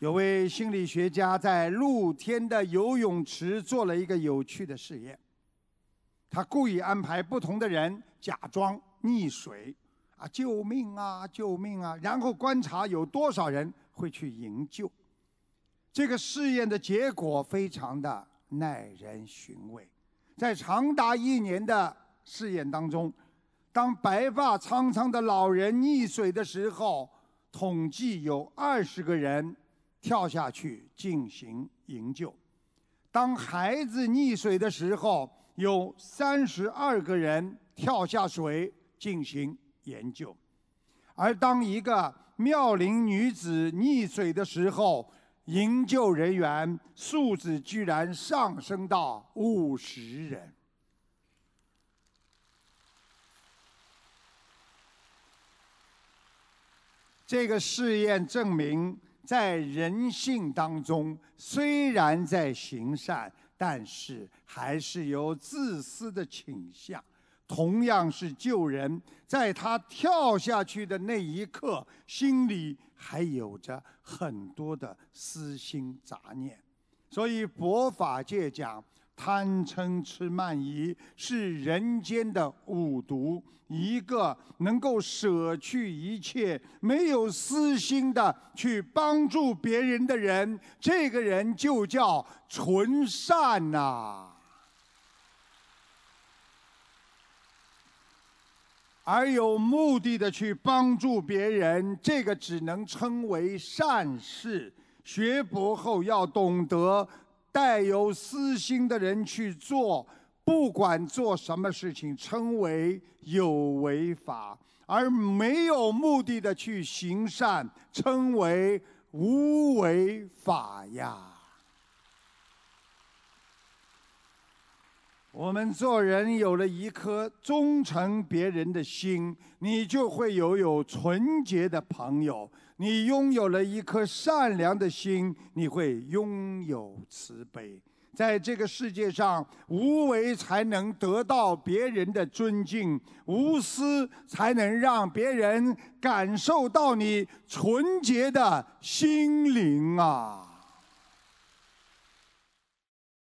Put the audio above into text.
有位心理学家在露天的游泳池做了一个有趣的试验。他故意安排不同的人假装溺水，救命啊，救命啊！然后观察有多少人会去营救。这个试验的结果非常的耐人寻味。在长达1年的试验当中，当白发苍苍的老人溺水的时候，统计有20个人跳下去进行营救；当孩子溺水的时候，有32个人跳下水进行研究；而当一个妙龄女子溺水的时候，营救人员数字居然上升到50人。这个试验证明，在人性当中，虽然在行善，但是还是有自私的倾向。同样是救人，在他跳下去的那一刻，心里还有着很多的私心杂念。所以佛法界讲，贪嗔痴慢疑是人间的5毒。一个能够舍去一切，没有私心的去帮助别人的人，这个人就叫纯善呐。而有目的的去帮助别人，这个只能称为善事。学佛后要懂得，带有私心的人去做，不管做什么事情，称为有为法；而没有目的的去行善，称为无为法呀。我们做人有了一颗忠诚别人的心，你就会有纯洁的朋友；你拥有了一颗善良的心，你会拥有慈悲。在这个世界上，无为才能得到别人的尊敬，无私才能让别人感受到你纯洁的心灵啊！